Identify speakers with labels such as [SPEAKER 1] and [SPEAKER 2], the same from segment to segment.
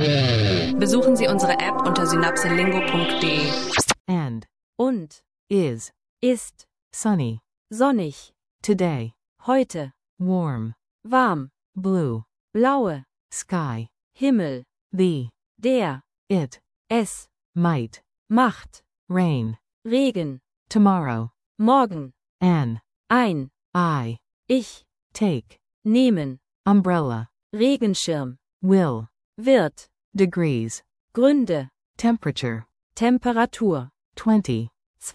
[SPEAKER 1] Besuchen Sie unsere App unter synapselingo.de.
[SPEAKER 2] Und
[SPEAKER 3] Is
[SPEAKER 2] ist
[SPEAKER 3] sunny
[SPEAKER 2] sonnig,
[SPEAKER 3] today.
[SPEAKER 2] heute,
[SPEAKER 3] Warm
[SPEAKER 2] warm,
[SPEAKER 3] blue
[SPEAKER 2] blaue,
[SPEAKER 3] sky.
[SPEAKER 2] Himmel,
[SPEAKER 3] The
[SPEAKER 2] der,
[SPEAKER 3] it
[SPEAKER 2] es,
[SPEAKER 3] might
[SPEAKER 2] Macht,
[SPEAKER 3] rain
[SPEAKER 2] Regen,
[SPEAKER 3] tomorrow.
[SPEAKER 2] morgen,
[SPEAKER 3] An
[SPEAKER 2] ein,
[SPEAKER 3] I
[SPEAKER 2] ich,
[SPEAKER 3] take
[SPEAKER 2] nehmen,
[SPEAKER 3] umbrella.
[SPEAKER 2] Regenschirm,
[SPEAKER 3] Will
[SPEAKER 2] wird,
[SPEAKER 3] degrees.
[SPEAKER 2] Gründe,
[SPEAKER 3] Temperature
[SPEAKER 2] Temperatur,
[SPEAKER 3] 20.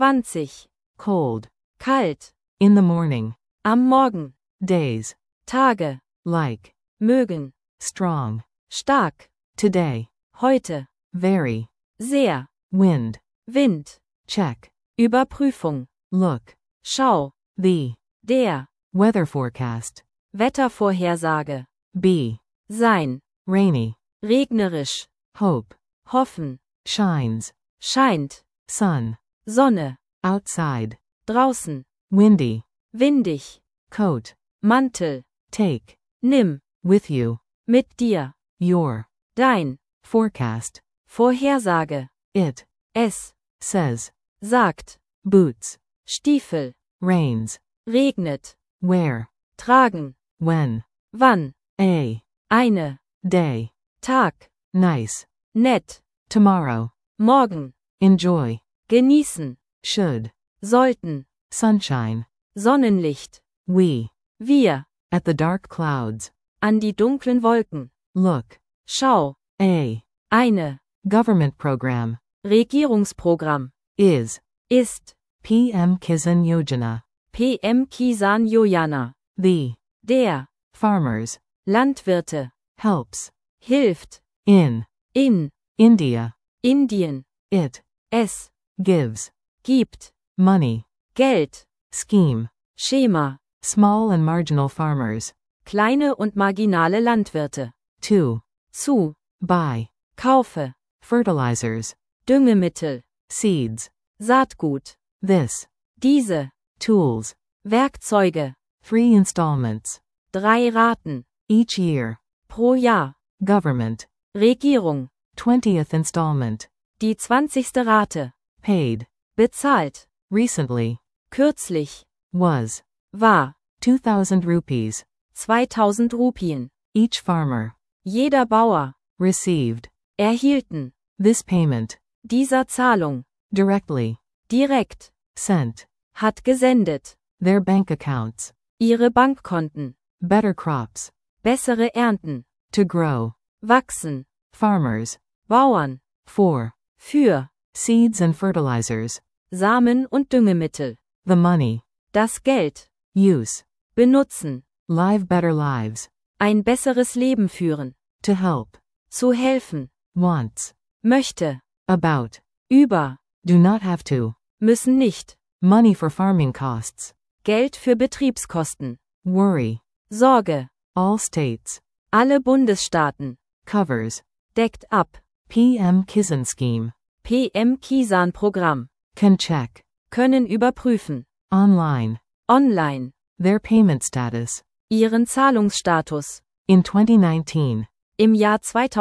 [SPEAKER 2] 20,
[SPEAKER 3] Cold
[SPEAKER 2] kalt,
[SPEAKER 3] in the morning.
[SPEAKER 2] am Morgen,
[SPEAKER 3] Days
[SPEAKER 2] Tage,
[SPEAKER 3] like
[SPEAKER 2] mögen,
[SPEAKER 3] strong.
[SPEAKER 2] stark,
[SPEAKER 3] Today
[SPEAKER 2] heute,
[SPEAKER 3] very.
[SPEAKER 2] sehr,
[SPEAKER 3] Wind
[SPEAKER 2] Wind,
[SPEAKER 3] check.
[SPEAKER 2] Überprüfung,
[SPEAKER 3] Look.
[SPEAKER 2] Schau,
[SPEAKER 3] The
[SPEAKER 2] der,
[SPEAKER 3] weather forecast.
[SPEAKER 2] Wettervorhersage,
[SPEAKER 3] Be
[SPEAKER 2] sein,
[SPEAKER 3] rainy.
[SPEAKER 2] regnerisch,
[SPEAKER 3] Hope
[SPEAKER 2] hoffen,
[SPEAKER 3] shines.
[SPEAKER 2] scheint,
[SPEAKER 3] Sun
[SPEAKER 2] Sonne,
[SPEAKER 3] outside.
[SPEAKER 2] draußen,
[SPEAKER 3] Windy.
[SPEAKER 2] windig,
[SPEAKER 3] Coat
[SPEAKER 2] Mantel,
[SPEAKER 3] take
[SPEAKER 2] nimm,
[SPEAKER 3] with you.
[SPEAKER 2] mit dir,
[SPEAKER 3] Your
[SPEAKER 2] dein,
[SPEAKER 3] forecast.
[SPEAKER 2] Vorhersage,
[SPEAKER 3] It
[SPEAKER 2] es,
[SPEAKER 3] says
[SPEAKER 2] sagt,
[SPEAKER 3] boots.
[SPEAKER 2] Stiefel,
[SPEAKER 3] Rains.
[SPEAKER 2] regnet,
[SPEAKER 3] Where
[SPEAKER 2] tragen,
[SPEAKER 3] when.
[SPEAKER 2] wann,
[SPEAKER 3] A
[SPEAKER 2] eine,
[SPEAKER 3] day.
[SPEAKER 2] Tag,
[SPEAKER 3] Nice.
[SPEAKER 2] nett,
[SPEAKER 3] Tomorrow.
[SPEAKER 2] morgen,
[SPEAKER 3] Enjoy.
[SPEAKER 2] genießen,
[SPEAKER 3] Should.
[SPEAKER 2] sollten,
[SPEAKER 3] Sunshine.
[SPEAKER 2] Sonnenlicht,
[SPEAKER 3] We
[SPEAKER 2] wir,
[SPEAKER 3] at the dark clouds.
[SPEAKER 2] an die dunklen Wolken,
[SPEAKER 3] Look.
[SPEAKER 2] schau,
[SPEAKER 3] A
[SPEAKER 2] eine,
[SPEAKER 3] government program
[SPEAKER 2] Regierungsprogramm,
[SPEAKER 3] is
[SPEAKER 2] ist,
[SPEAKER 3] PM Kisan Yojana.
[SPEAKER 2] PM Kisan Yojana,
[SPEAKER 3] The
[SPEAKER 2] der,
[SPEAKER 3] farmers
[SPEAKER 2] Landwirte,
[SPEAKER 3] helps
[SPEAKER 2] hilft,
[SPEAKER 3] in
[SPEAKER 2] in,
[SPEAKER 3] India.
[SPEAKER 2] Indien,
[SPEAKER 3] It
[SPEAKER 2] es,
[SPEAKER 3] gives
[SPEAKER 2] gibt,
[SPEAKER 3] money.
[SPEAKER 2] Geld,
[SPEAKER 3] Scheme.
[SPEAKER 2] Schema,
[SPEAKER 3] Small and marginal farmers
[SPEAKER 2] kleine und marginale Landwirte,
[SPEAKER 3] to
[SPEAKER 2] zu,
[SPEAKER 3] buy
[SPEAKER 2] kaufe,
[SPEAKER 3] fertilizers,
[SPEAKER 2] Düngemittel,
[SPEAKER 3] seeds.
[SPEAKER 2] Saatgut,
[SPEAKER 3] This
[SPEAKER 2] diese,
[SPEAKER 3] tools.
[SPEAKER 2] Werkzeuge,
[SPEAKER 3] 3 installments
[SPEAKER 2] 3 Raten,
[SPEAKER 3] each year.
[SPEAKER 2] pro Jahr,
[SPEAKER 3] Government.
[SPEAKER 2] Regierung,
[SPEAKER 3] 20th installment
[SPEAKER 2] die 20. Rate,
[SPEAKER 3] paid
[SPEAKER 2] bezahlt,
[SPEAKER 3] recently.
[SPEAKER 2] kürzlich,
[SPEAKER 3] Was
[SPEAKER 2] war,
[SPEAKER 3] 2,000 rupees.
[SPEAKER 2] 2000 Rupien,
[SPEAKER 3] Each farmer
[SPEAKER 2] jeder Bauer,
[SPEAKER 3] received
[SPEAKER 2] erhielten,
[SPEAKER 3] this payment
[SPEAKER 2] dieser Zahlung,
[SPEAKER 3] directly.
[SPEAKER 2] direkt,
[SPEAKER 3] Sent
[SPEAKER 2] hat gesendet,
[SPEAKER 3] their bank accounts.
[SPEAKER 2] ihre Bankkonten,
[SPEAKER 3] Better crops
[SPEAKER 2] bessere Ernten,
[SPEAKER 3] to grow.
[SPEAKER 2] wachsen,
[SPEAKER 3] Farmers
[SPEAKER 2] Bauern,
[SPEAKER 3] for
[SPEAKER 2] für,
[SPEAKER 3] seeds and fertilizers.
[SPEAKER 2] Samen und Düngemittel,
[SPEAKER 3] The money
[SPEAKER 2] das Geld,
[SPEAKER 3] use
[SPEAKER 2] benutzen,
[SPEAKER 3] live better lives
[SPEAKER 2] ein besseres Leben führen,
[SPEAKER 3] to help.
[SPEAKER 2] zu helfen,
[SPEAKER 3] Wants
[SPEAKER 2] möchte,
[SPEAKER 3] about
[SPEAKER 2] über,
[SPEAKER 3] do not have to.
[SPEAKER 2] müssen nicht,
[SPEAKER 3] Money for farming costs.
[SPEAKER 2] Geld für Betriebskosten,
[SPEAKER 3] Worry.
[SPEAKER 2] Sorge,
[SPEAKER 3] All states
[SPEAKER 2] alle Bundesstaaten,
[SPEAKER 3] covers.
[SPEAKER 2] deckt ab,
[SPEAKER 3] PM Kisan scheme
[SPEAKER 2] PM Kisan Programm,
[SPEAKER 3] can check
[SPEAKER 2] können überprüfen,
[SPEAKER 3] online
[SPEAKER 2] online,
[SPEAKER 3] their payment status.
[SPEAKER 2] ihren Zahlungsstatus,
[SPEAKER 3] In 2019,
[SPEAKER 2] im Jahr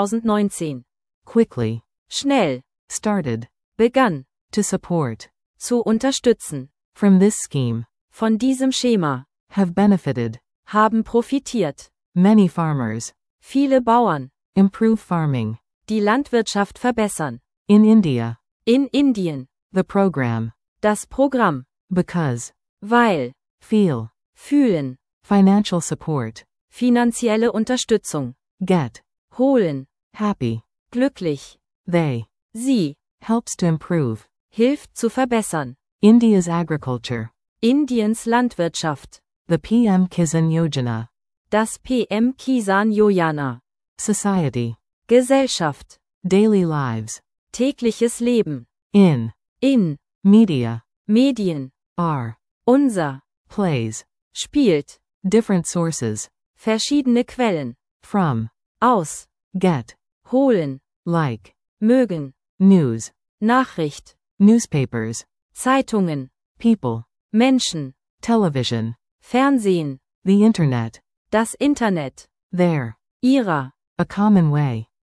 [SPEAKER 2] 2019,
[SPEAKER 3] quickly
[SPEAKER 2] schnell,
[SPEAKER 3] started
[SPEAKER 2] begann,
[SPEAKER 3] to support.
[SPEAKER 2] zu unterstützen,
[SPEAKER 3] From this scheme
[SPEAKER 2] von diesem Schema,
[SPEAKER 3] have benefited
[SPEAKER 2] haben profitiert,
[SPEAKER 3] many farmers.
[SPEAKER 2] viele Bauern,
[SPEAKER 3] Improve farming.
[SPEAKER 2] die Landwirtschaft verbessern,
[SPEAKER 3] In India,
[SPEAKER 2] in Indien,
[SPEAKER 3] the program.
[SPEAKER 2] das Programm,
[SPEAKER 3] Because.
[SPEAKER 2] weil,
[SPEAKER 3] Feel.
[SPEAKER 2] fühlen,
[SPEAKER 3] Financial support.
[SPEAKER 2] finanzielle Unterstützung,
[SPEAKER 3] Get.
[SPEAKER 2] holen,
[SPEAKER 3] Happy.
[SPEAKER 2] glücklich,
[SPEAKER 3] They.
[SPEAKER 2] sie,
[SPEAKER 3] Helps to improve.
[SPEAKER 2] hilft zu verbessern,
[SPEAKER 3] India's agriculture.
[SPEAKER 2] Indiens Landwirtschaft,
[SPEAKER 3] The PM Kisan Yojana.
[SPEAKER 2] das PM Kisan Yojana,
[SPEAKER 3] Society.
[SPEAKER 2] Gesellschaft,
[SPEAKER 3] Daily lives.
[SPEAKER 2] tägliches Leben,
[SPEAKER 3] In.
[SPEAKER 2] in,
[SPEAKER 3] Media.
[SPEAKER 2] Medien,
[SPEAKER 3] Are.
[SPEAKER 2] unser,
[SPEAKER 3] Plays.
[SPEAKER 2] spielt,
[SPEAKER 3] Different sources.
[SPEAKER 2] verschiedene Quellen,
[SPEAKER 3] From.
[SPEAKER 2] aus,
[SPEAKER 3] Get.
[SPEAKER 2] holen,
[SPEAKER 3] Like.
[SPEAKER 2] mögen,
[SPEAKER 3] News.
[SPEAKER 2] Nachricht,
[SPEAKER 3] Newspapers.
[SPEAKER 2] Zeitungen,
[SPEAKER 3] People.
[SPEAKER 2] Menschen,
[SPEAKER 3] Television.
[SPEAKER 2] Fernsehen,
[SPEAKER 3] The internet.
[SPEAKER 2] das Internet,
[SPEAKER 3] Their.
[SPEAKER 2] ihrer,
[SPEAKER 3] A common way.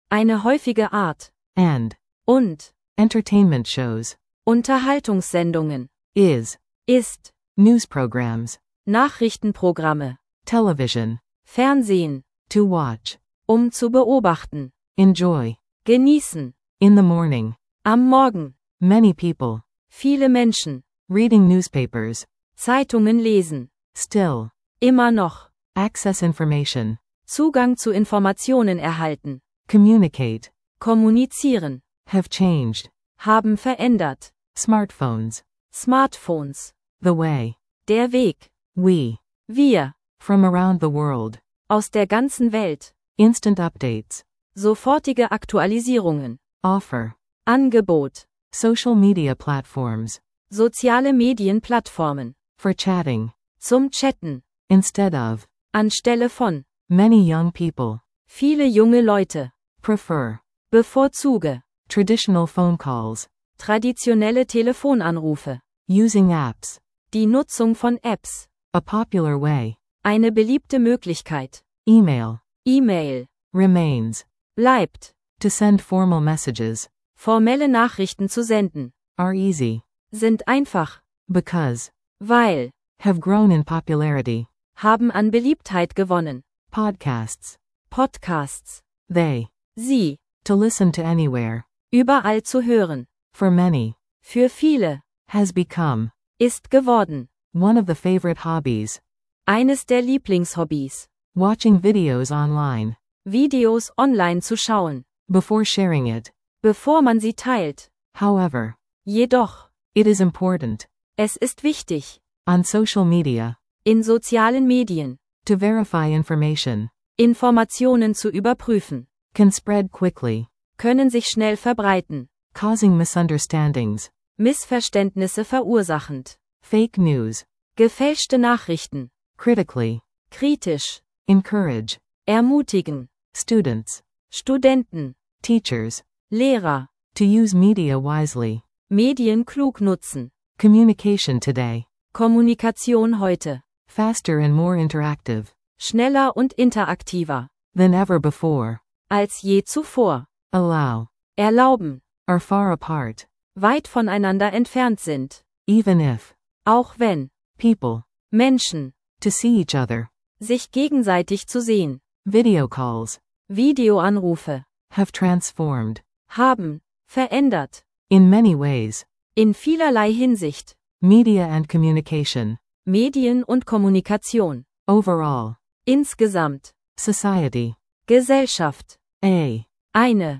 [SPEAKER 2] Eine häufige Art.
[SPEAKER 3] and
[SPEAKER 2] Und.
[SPEAKER 3] entertainment shows,
[SPEAKER 2] Unterhaltungssendungen.
[SPEAKER 3] is
[SPEAKER 2] Ist.
[SPEAKER 3] news programs,
[SPEAKER 2] Nachrichtenprogramme.
[SPEAKER 3] television,
[SPEAKER 2] Fernsehen.
[SPEAKER 3] to watch,
[SPEAKER 2] Zu beobachten.
[SPEAKER 3] enjoy,
[SPEAKER 2] Genießen.
[SPEAKER 3] in the morning,
[SPEAKER 2] Am Morgen.
[SPEAKER 3] many people,
[SPEAKER 2] Viele Menschen.
[SPEAKER 3] reading newspapers,
[SPEAKER 2] Zeitungen lesen.
[SPEAKER 3] still,
[SPEAKER 2] Immer noch.
[SPEAKER 3] access information,
[SPEAKER 2] Zugang zu Informationen erhalten.
[SPEAKER 3] communicate,
[SPEAKER 2] Kommunizieren.
[SPEAKER 3] have changed,
[SPEAKER 2] Haben verändert.
[SPEAKER 3] smartphones,
[SPEAKER 2] Smartphones.
[SPEAKER 3] the way,
[SPEAKER 2] Der Weg.
[SPEAKER 3] we,
[SPEAKER 2] Wir.
[SPEAKER 3] from around the world,
[SPEAKER 2] Aus der ganzen Welt.
[SPEAKER 3] instant updates,
[SPEAKER 2] Sofortige Aktualisierungen.
[SPEAKER 3] offer,
[SPEAKER 2] Angebot.
[SPEAKER 3] social media platforms,
[SPEAKER 2] Soziale Medienplattformen.
[SPEAKER 3] for chatting,
[SPEAKER 2] Zum Chatten.
[SPEAKER 3] instead of,
[SPEAKER 2] Anstelle von.
[SPEAKER 3] many young people,
[SPEAKER 2] Viele junge Leute.
[SPEAKER 3] prefer,
[SPEAKER 2] Bevorzuge.
[SPEAKER 3] traditional phone calls,
[SPEAKER 2] Traditionelle Telefonanrufe.
[SPEAKER 3] using apps,
[SPEAKER 2] Die Nutzung von Apps.
[SPEAKER 3] a popular way,
[SPEAKER 2] Eine beliebte Möglichkeit.
[SPEAKER 3] email,
[SPEAKER 2] E-Mail.
[SPEAKER 3] remains,
[SPEAKER 2] Bleibt.
[SPEAKER 3] to send formal messages,
[SPEAKER 2] Formelle Nachrichten zu senden.
[SPEAKER 3] are easy,
[SPEAKER 2] Sind einfach.
[SPEAKER 3] because,
[SPEAKER 2] Weil.
[SPEAKER 3] have grown in popularity,
[SPEAKER 2] Haben an Beliebtheit gewonnen.
[SPEAKER 3] podcasts,
[SPEAKER 2] Podcasts.
[SPEAKER 3] they,
[SPEAKER 2] Sie.
[SPEAKER 3] to listen to anywhere,
[SPEAKER 2] Überall zu hören.
[SPEAKER 3] for many,
[SPEAKER 2] Für viele.
[SPEAKER 3] has become,
[SPEAKER 2] Ist geworden.
[SPEAKER 3] one of the favorite hobbies,
[SPEAKER 2] Eines der Lieblingshobbys.
[SPEAKER 3] watching videos online,
[SPEAKER 2] Videos online zu schauen.
[SPEAKER 3] before sharing it,
[SPEAKER 2] Bevor man sie teilt.
[SPEAKER 3] however,
[SPEAKER 2] Jedoch.
[SPEAKER 3] it is important,
[SPEAKER 2] Es ist wichtig.
[SPEAKER 3] on social media,
[SPEAKER 2] In sozialen Medien.
[SPEAKER 3] to verify information,
[SPEAKER 2] Informationen zu überprüfen.
[SPEAKER 3] can spread quickly,
[SPEAKER 2] Können sich schnell verbreiten.
[SPEAKER 3] causing misunderstandings,
[SPEAKER 2] Missverständnisse verursachend.
[SPEAKER 3] fake news,
[SPEAKER 2] Gefälschte Nachrichten.
[SPEAKER 3] critically,
[SPEAKER 2] Kritisch.
[SPEAKER 3] encourage,
[SPEAKER 2] Ermutigen.
[SPEAKER 3] students,
[SPEAKER 2] Studenten.
[SPEAKER 3] teachers,
[SPEAKER 2] Lehrer.
[SPEAKER 3] to use media wisely,
[SPEAKER 2] Medien klug nutzen.
[SPEAKER 3] communication today,
[SPEAKER 2] Kommunikation heute.
[SPEAKER 3] faster and more interactive,
[SPEAKER 2] Schneller und interaktiver.
[SPEAKER 3] than ever before,
[SPEAKER 2] Als je zuvor.
[SPEAKER 3] allow,
[SPEAKER 2] Erlauben.
[SPEAKER 3] are far apart,
[SPEAKER 2] Weit voneinander entfernt sind.
[SPEAKER 3] even if,
[SPEAKER 2] Auch wenn.
[SPEAKER 3] people,
[SPEAKER 2] Menschen.
[SPEAKER 3] to see each other,
[SPEAKER 2] Sich gegenseitig zu sehen.
[SPEAKER 3] video calls,
[SPEAKER 2] Videoanrufe.
[SPEAKER 3] have transformed,
[SPEAKER 2] Haben. Verändert.
[SPEAKER 3] in many ways,
[SPEAKER 2] In vielerlei Hinsicht.
[SPEAKER 3] media and communication,
[SPEAKER 2] Medien und Kommunikation.
[SPEAKER 3] overall,
[SPEAKER 2] Insgesamt.
[SPEAKER 3] society,
[SPEAKER 2] Gesellschaft.
[SPEAKER 3] an,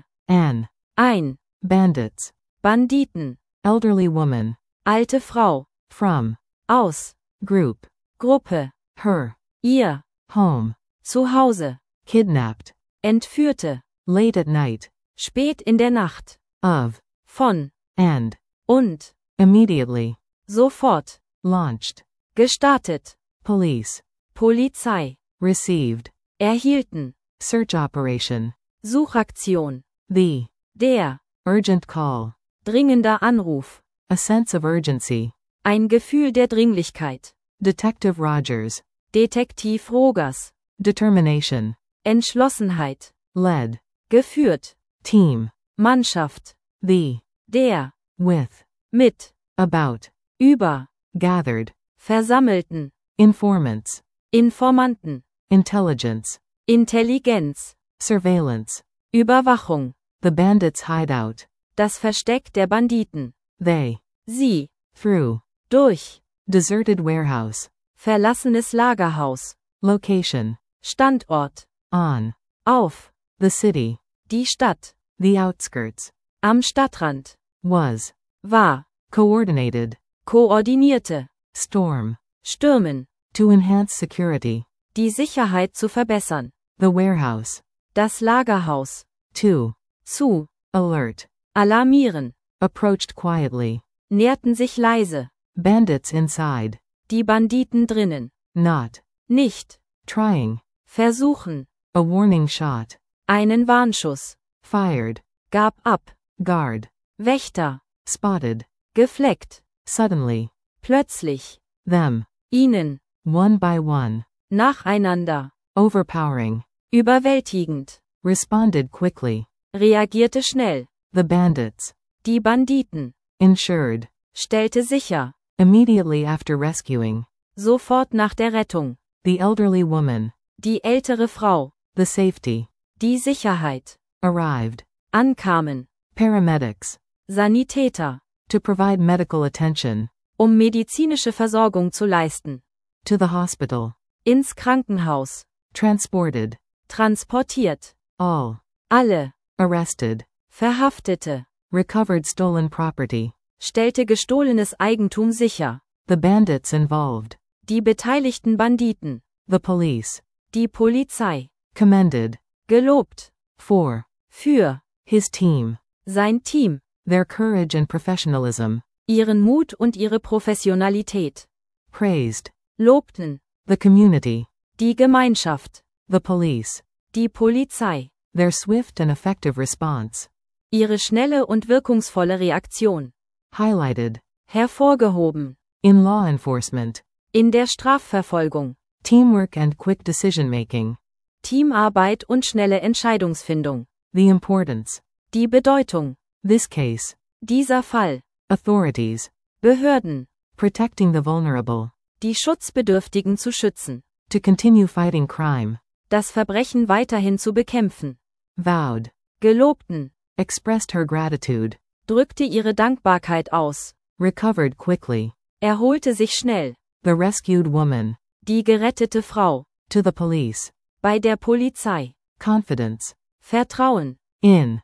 [SPEAKER 2] Ein.
[SPEAKER 3] bandits,
[SPEAKER 2] Banditen.
[SPEAKER 3] elderly woman,
[SPEAKER 2] Alte Frau.
[SPEAKER 3] from,
[SPEAKER 2] Aus.
[SPEAKER 3] group,
[SPEAKER 2] Gruppe.
[SPEAKER 3] her,
[SPEAKER 2] Ihr.
[SPEAKER 3] home,
[SPEAKER 2] Zu Hause.
[SPEAKER 3] kidnapped,
[SPEAKER 2] Entführte.
[SPEAKER 3] late at night,
[SPEAKER 2] Spät in der Nacht.
[SPEAKER 3] of,
[SPEAKER 2] Von.
[SPEAKER 3] and,
[SPEAKER 2] Und.
[SPEAKER 3] immediately,
[SPEAKER 2] Sofort.
[SPEAKER 3] launched,
[SPEAKER 2] Gestartet.
[SPEAKER 3] police,
[SPEAKER 2] Polizei.
[SPEAKER 3] received,
[SPEAKER 2] Erhielten.
[SPEAKER 3] search operation,
[SPEAKER 2] Suchaktion.
[SPEAKER 3] the,
[SPEAKER 2] Der.
[SPEAKER 3] urgent call,
[SPEAKER 2] Dringender Anruf.
[SPEAKER 3] a sense of urgency,
[SPEAKER 2] Ein Gefühl der Dringlichkeit.
[SPEAKER 3] Detective Rogers,
[SPEAKER 2] Detektiv Rogers.
[SPEAKER 3] determination,
[SPEAKER 2] Entschlossenheit.
[SPEAKER 3] led,
[SPEAKER 2] Geführt.
[SPEAKER 3] team,
[SPEAKER 2] Mannschaft.
[SPEAKER 3] the,
[SPEAKER 2] Der.
[SPEAKER 3] with,
[SPEAKER 2] Mit.
[SPEAKER 3] about,
[SPEAKER 2] Über.
[SPEAKER 3] gathered,
[SPEAKER 2] Versammelten.
[SPEAKER 3] informants,
[SPEAKER 2] Informanten.
[SPEAKER 3] intelligence,
[SPEAKER 2] Intelligenz.
[SPEAKER 3] surveillance,
[SPEAKER 2] Überwachung.
[SPEAKER 3] the bandits' hideout,
[SPEAKER 2] Das Versteck der Banditen.
[SPEAKER 3] they,
[SPEAKER 2] Sie.
[SPEAKER 3] through,
[SPEAKER 2] Durch.
[SPEAKER 3] deserted warehouse,
[SPEAKER 2] Verlassenes Lagerhaus.
[SPEAKER 3] location,
[SPEAKER 2] Standort.
[SPEAKER 3] on,
[SPEAKER 2] Auf.
[SPEAKER 3] the city,
[SPEAKER 2] Die Stadt.
[SPEAKER 3] the outskirts,
[SPEAKER 2] Am Stadtrand.
[SPEAKER 3] was,
[SPEAKER 2] War.
[SPEAKER 3] coordinated,
[SPEAKER 2] Koordinierte.
[SPEAKER 3] storm,
[SPEAKER 2] Stürmen.
[SPEAKER 3] to enhance security,
[SPEAKER 2] Die Sicherheit zu verbessern.
[SPEAKER 3] the warehouse,
[SPEAKER 2] Das Lagerhaus.
[SPEAKER 3] to,
[SPEAKER 2] Zu.
[SPEAKER 3] alert,
[SPEAKER 2] Alarmieren.
[SPEAKER 3] approached quietly,
[SPEAKER 2] Näherten sich leise.
[SPEAKER 3] bandits inside,
[SPEAKER 2] Die Banditen drinnen.
[SPEAKER 3] not,
[SPEAKER 2] Nicht.
[SPEAKER 3] trying,
[SPEAKER 2] Versuchen.
[SPEAKER 3] a warning shot,
[SPEAKER 2] Einen Warnschuss.
[SPEAKER 3] fired,
[SPEAKER 2] Gab ab.
[SPEAKER 3] guard,
[SPEAKER 2] Wächter.
[SPEAKER 3] spotted,
[SPEAKER 2] Gefleckt.
[SPEAKER 3] suddenly,
[SPEAKER 2] Plötzlich.
[SPEAKER 3] them,
[SPEAKER 2] Ihnen.
[SPEAKER 3] one by one,
[SPEAKER 2] Nacheinander.
[SPEAKER 3] overpowering,
[SPEAKER 2] Überwältigend.
[SPEAKER 3] responded quickly,
[SPEAKER 2] reagierte schnell.
[SPEAKER 3] The bandits.
[SPEAKER 2] Die Banditen,
[SPEAKER 3] Insured.
[SPEAKER 2] stellte sicher.
[SPEAKER 3] Immediately after rescuing.
[SPEAKER 2] Sofort nach der Rettung.
[SPEAKER 3] The elderly woman.
[SPEAKER 2] Die ältere Frau,
[SPEAKER 3] The safety.
[SPEAKER 2] die Sicherheit,
[SPEAKER 3] Arrived.
[SPEAKER 2] ankamen.
[SPEAKER 3] Paramedics.
[SPEAKER 2] Sanitäter,
[SPEAKER 3] To provide medical attention.
[SPEAKER 2] medizinische Versorgung zu leisten.
[SPEAKER 3] To the hospital.
[SPEAKER 2] Ins Krankenhaus,
[SPEAKER 3] Transported.
[SPEAKER 2] transportiert.
[SPEAKER 3] All.
[SPEAKER 2] Alle,
[SPEAKER 3] Arrested.
[SPEAKER 2] Verhaftete,
[SPEAKER 3] Recovered stolen property.
[SPEAKER 2] stellte gestohlenes Eigentum sicher.
[SPEAKER 3] The bandits involved.
[SPEAKER 2] Die beteiligten Banditen,
[SPEAKER 3] The police.
[SPEAKER 2] die Polizei,
[SPEAKER 3] Commended.
[SPEAKER 2] gelobt.
[SPEAKER 3] For.
[SPEAKER 2] Für
[SPEAKER 3] His team.
[SPEAKER 2] sein Team,
[SPEAKER 3] Their courage and professionalism.
[SPEAKER 2] ihren Mut und ihre Professionalität.
[SPEAKER 3] Praised.
[SPEAKER 2] Lobten.
[SPEAKER 3] The community.
[SPEAKER 2] Die Gemeinschaft,
[SPEAKER 3] The police.
[SPEAKER 2] die Polizei,
[SPEAKER 3] Their swift and effective response.
[SPEAKER 2] ihre schnelle und wirkungsvolle Reaktion.
[SPEAKER 3] Highlighted.
[SPEAKER 2] Hervorgehoben.
[SPEAKER 3] In law enforcement.
[SPEAKER 2] In der Strafverfolgung.
[SPEAKER 3] Teamwork and quick decision making.
[SPEAKER 2] Teamarbeit und schnelle Entscheidungsfindung.
[SPEAKER 3] The importance.
[SPEAKER 2] Die Bedeutung.
[SPEAKER 3] This case.
[SPEAKER 2] Dieser Fall.
[SPEAKER 3] Authorities.
[SPEAKER 2] Behörden.
[SPEAKER 3] Protecting the vulnerable.
[SPEAKER 2] Die Schutzbedürftigen zu schützen.
[SPEAKER 3] To continue fighting crime.
[SPEAKER 2] Das Verbrechen weiterhin zu bekämpfen.
[SPEAKER 3] Vowed.
[SPEAKER 2] Gelobten.
[SPEAKER 3] Expressed her gratitude.
[SPEAKER 2] Drückte ihre Dankbarkeit aus.
[SPEAKER 3] Recovered quickly.
[SPEAKER 2] Erholte sich schnell.
[SPEAKER 3] The rescued woman.
[SPEAKER 2] Die gerettete Frau.
[SPEAKER 3] To the police.
[SPEAKER 2] Bei der Polizei.
[SPEAKER 3] Confidence.
[SPEAKER 2] Vertrauen.
[SPEAKER 3] In.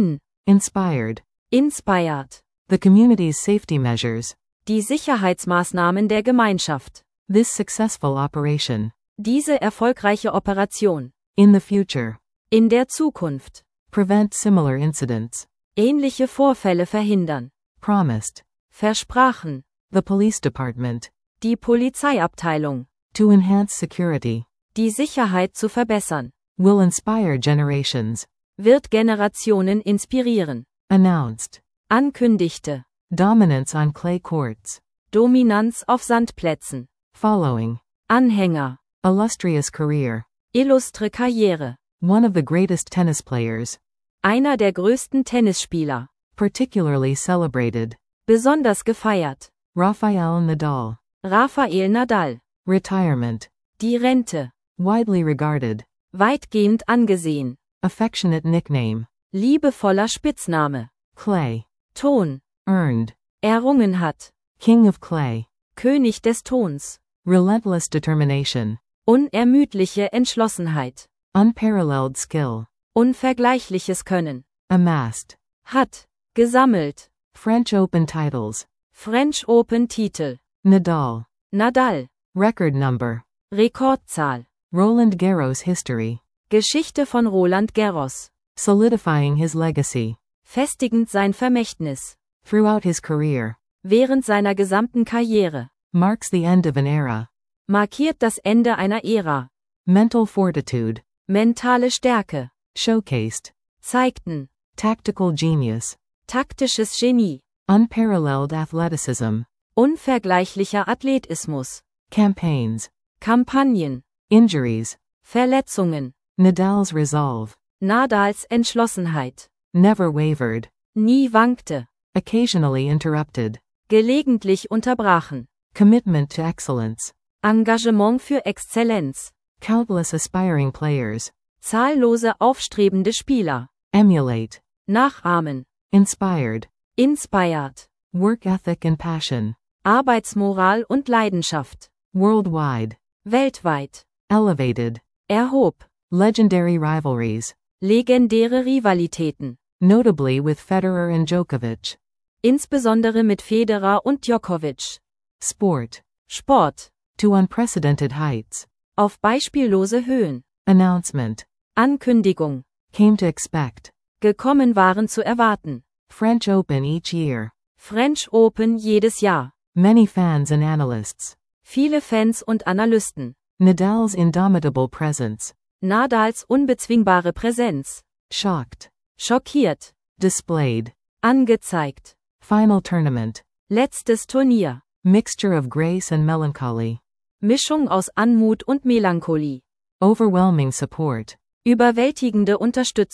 [SPEAKER 2] Inspired.
[SPEAKER 3] Inspired. The community's safety measures.
[SPEAKER 2] Die Sicherheitsmaßnahmen der Gemeinschaft.
[SPEAKER 3] This successful operation.
[SPEAKER 2] Diese erfolgreiche Operation.
[SPEAKER 3] In the future.
[SPEAKER 2] In der Zukunft.
[SPEAKER 3] Prevent similar incidents.
[SPEAKER 2] Ähnliche Vorfälle verhindern.
[SPEAKER 3] Promised.
[SPEAKER 2] Versprachen.
[SPEAKER 3] The police department.
[SPEAKER 2] Die Polizeiabteilung.
[SPEAKER 3] To enhance security.
[SPEAKER 2] Die Sicherheit zu verbessern.
[SPEAKER 3] Will inspire generations.
[SPEAKER 2] Wird Generationen inspirieren.
[SPEAKER 3] Announced.
[SPEAKER 2] Ankündigte.
[SPEAKER 3] Dominance on clay courts.
[SPEAKER 2] Dominanz auf Sandplätzen.
[SPEAKER 3] Following.
[SPEAKER 2] Anhänger.
[SPEAKER 3] Illustrious career.
[SPEAKER 2] Illustre Karriere.
[SPEAKER 3] One of the greatest tennis players.
[SPEAKER 2] Einer der größten Tennisspieler.
[SPEAKER 3] Particularly celebrated.
[SPEAKER 2] Besonders gefeiert.
[SPEAKER 3] Rafael Nadal.
[SPEAKER 2] Rafael Nadal.
[SPEAKER 3] Retirement.
[SPEAKER 2] Die Rente.
[SPEAKER 3] Widely regarded.
[SPEAKER 2] Weitgehend angesehen.
[SPEAKER 3] Affectionate nickname.
[SPEAKER 2] Liebevoller Spitzname.
[SPEAKER 3] Clay.
[SPEAKER 2] Ton.
[SPEAKER 3] Earned.
[SPEAKER 2] Errungen hat.
[SPEAKER 3] King of clay.
[SPEAKER 2] König des Tons.
[SPEAKER 3] Relentless determination.
[SPEAKER 2] Unermüdliche Entschlossenheit.
[SPEAKER 3] Unparalleled skill.
[SPEAKER 2] Unvergleichliches Können.
[SPEAKER 3] Amassed.
[SPEAKER 2] Hat. Gesammelt.
[SPEAKER 3] French Open titles.
[SPEAKER 2] French Open Titel.
[SPEAKER 3] Nadal.
[SPEAKER 2] Nadal.
[SPEAKER 3] Record number.
[SPEAKER 2] Rekordzahl.
[SPEAKER 3] Roland Garros history.
[SPEAKER 2] Geschichte von Roland Garros.
[SPEAKER 3] Solidifying his legacy.
[SPEAKER 2] Festigend sein Vermächtnis.
[SPEAKER 3] Throughout his career.
[SPEAKER 2] Während seiner gesamten Karriere.
[SPEAKER 3] Marks the end of an era.
[SPEAKER 2] Markiert das Ende einer Ära.
[SPEAKER 3] Mental fortitude.
[SPEAKER 2] Mentale Stärke.
[SPEAKER 3] Showcased.
[SPEAKER 2] Zeigten.
[SPEAKER 3] Tactical genius.
[SPEAKER 2] Taktisches Genie.
[SPEAKER 3] Unparalleled athleticism.
[SPEAKER 2] Unvergleichlicher Athletismus.
[SPEAKER 3] Campaigns.
[SPEAKER 2] Kampagnen.
[SPEAKER 3] Injuries.
[SPEAKER 2] Verletzungen.
[SPEAKER 3] Nadal's resolve.
[SPEAKER 2] Nadals Entschlossenheit.
[SPEAKER 3] Never wavered.
[SPEAKER 2] Nie wankte.
[SPEAKER 3] Occasionally interrupted.
[SPEAKER 2] Gelegentlich unterbrachen.
[SPEAKER 3] Commitment to excellence.
[SPEAKER 2] Engagement für Exzellenz.
[SPEAKER 3] Countless aspiring players.
[SPEAKER 2] Zahllose aufstrebende Spieler.
[SPEAKER 3] Emulate.
[SPEAKER 2] Nachahmen.
[SPEAKER 3] Inspired.
[SPEAKER 2] Inspired.
[SPEAKER 3] Work ethic and passion.
[SPEAKER 2] Arbeitsmoral und Leidenschaft.
[SPEAKER 3] Worldwide.
[SPEAKER 2] Weltweit.
[SPEAKER 3] Elevated.
[SPEAKER 2] Erhob.
[SPEAKER 3] Legendary rivalries.
[SPEAKER 2] Legendäre Rivalitäten.
[SPEAKER 3] Notably with Federer and Djokovic.
[SPEAKER 2] Insbesondere mit Federer und Djokovic.
[SPEAKER 3] Sport.
[SPEAKER 2] Sport.
[SPEAKER 3] To unprecedented heights.
[SPEAKER 2] Auf beispiellose Höhen.
[SPEAKER 3] Announcement.
[SPEAKER 2] Ankündigung.
[SPEAKER 3] Came to expect.
[SPEAKER 2] Gekommen waren zu erwarten.
[SPEAKER 3] French Open each year.
[SPEAKER 2] French Open jedes Jahr.
[SPEAKER 3] Many fans and analysts.
[SPEAKER 2] Viele Fans und Analysten.
[SPEAKER 3] Nadal's indomitable presence.
[SPEAKER 2] Nadals unbezwingbare Präsenz.
[SPEAKER 3] Shocked.
[SPEAKER 2] Schockiert.
[SPEAKER 3] Displayed.
[SPEAKER 2] Angezeigt.
[SPEAKER 3] Final tournament.
[SPEAKER 2] Letztes Turnier.
[SPEAKER 3] Mixture of grace and melancholy.
[SPEAKER 2] Mischung aus Anmut und Melancholie.
[SPEAKER 3] Overwhelming support.
[SPEAKER 2] Überwältigende Unterstützung.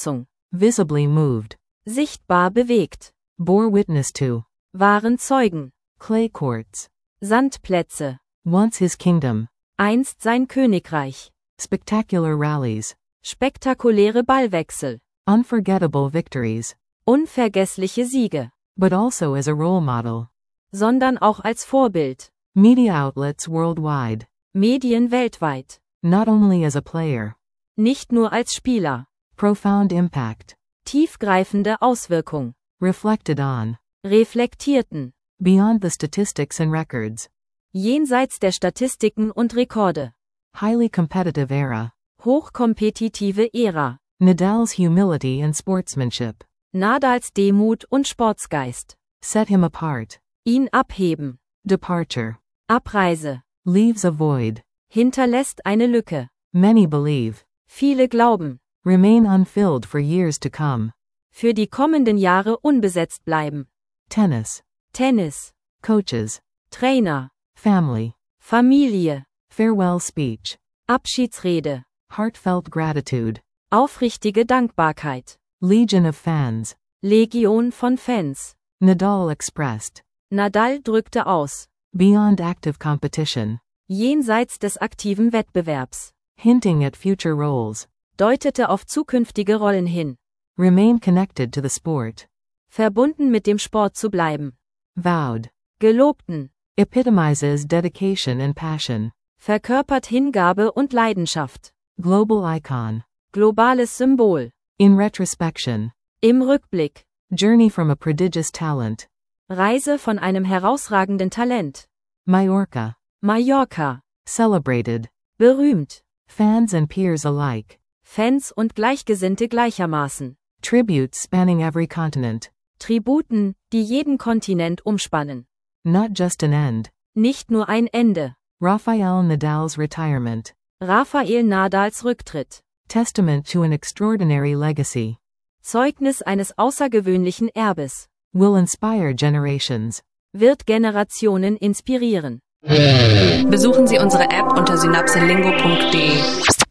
[SPEAKER 3] visibly moved,
[SPEAKER 2] sichtbar bewegt,
[SPEAKER 3] bore witness to,
[SPEAKER 2] waren Zeugen,
[SPEAKER 3] clay courts,
[SPEAKER 2] Sandplätze,
[SPEAKER 3] once his kingdom,
[SPEAKER 2] einst sein Königreich,
[SPEAKER 3] spectacular rallies,
[SPEAKER 2] spektakuläre Ballwechsel,
[SPEAKER 3] unforgettable victories,
[SPEAKER 2] unvergessliche Siege,
[SPEAKER 3] but also as a role model.
[SPEAKER 2] sondern auch als Vorbild,
[SPEAKER 3] Media outlets worldwide,
[SPEAKER 2] Medien weltweit,
[SPEAKER 3] not only as a player,
[SPEAKER 2] nicht nur als Spieler,
[SPEAKER 3] profound impact,
[SPEAKER 2] tiefgreifende Auswirkung,
[SPEAKER 3] reflected on,
[SPEAKER 2] reflektierten,
[SPEAKER 3] beyond the statistics and records,
[SPEAKER 2] jenseits der Statistiken und Rekorde,
[SPEAKER 3] highly competitive era,
[SPEAKER 2] hochkompetitive Ära,
[SPEAKER 3] Nadal's humility and sportsmanship,
[SPEAKER 2] Nadals Demut und Sportsgeist,
[SPEAKER 3] set him apart,
[SPEAKER 2] ihn abheben,
[SPEAKER 3] departure,
[SPEAKER 2] Abreise,
[SPEAKER 3] leaves a void,
[SPEAKER 2] hinterlässt eine Lücke,
[SPEAKER 3] many believe,
[SPEAKER 2] viele glauben,
[SPEAKER 3] remain unfilled for years to come,
[SPEAKER 2] für die kommenden Jahre unbesetzt bleiben,
[SPEAKER 3] tennis,
[SPEAKER 2] Tennis,
[SPEAKER 3] coaches,
[SPEAKER 2] Trainer,
[SPEAKER 3] family,
[SPEAKER 2] Familie,
[SPEAKER 3] farewell speech,
[SPEAKER 2] Abschiedsrede,
[SPEAKER 3] heartfelt gratitude,
[SPEAKER 2] aufrichtige Dankbarkeit,
[SPEAKER 3] legion of fans,
[SPEAKER 2] Legion von Fans,
[SPEAKER 3] Nadal expressed,
[SPEAKER 2] Nadal drückte aus,
[SPEAKER 3] beyond active competition,
[SPEAKER 2] jenseits des aktiven Wettbewerbs,
[SPEAKER 3] hinting at future roles,
[SPEAKER 2] deutete auf zukünftige Rollen hin,
[SPEAKER 3] remain connected to the sport,
[SPEAKER 2] verbunden mit dem Sport zu bleiben,
[SPEAKER 3] vowed,
[SPEAKER 2] gelobten,
[SPEAKER 3] epitomizes dedication and passion,
[SPEAKER 2] verkörpert Hingabe und Leidenschaft,
[SPEAKER 3] global icon,
[SPEAKER 2] globales Symbol,
[SPEAKER 3] in retrospection,
[SPEAKER 2] im Rückblick,
[SPEAKER 3] journey from a prodigious talent,
[SPEAKER 2] Reise von einem herausragenden Talent,
[SPEAKER 3] Majorca,
[SPEAKER 2] Mallorca,
[SPEAKER 3] celebrated,
[SPEAKER 2] berühmt,
[SPEAKER 3] fans and peers alike,
[SPEAKER 2] Fans und Gleichgesinnte gleichermaßen,
[SPEAKER 3] tributes spanning every continent,
[SPEAKER 2] Tributen, die jeden Kontinent umspannen,
[SPEAKER 3] not just an end,
[SPEAKER 2] nicht nur ein Ende,
[SPEAKER 3] Rafael Nadal's retirement,
[SPEAKER 2] Rafael Nadals Rücktritt,
[SPEAKER 3] testament to an extraordinary legacy,
[SPEAKER 2] Zeugnis eines außergewöhnlichen Erbes,
[SPEAKER 3] will inspire generations.
[SPEAKER 2] wird Generationen inspirieren.
[SPEAKER 1] Besuchen Sie unsere App unter synapselingo.de.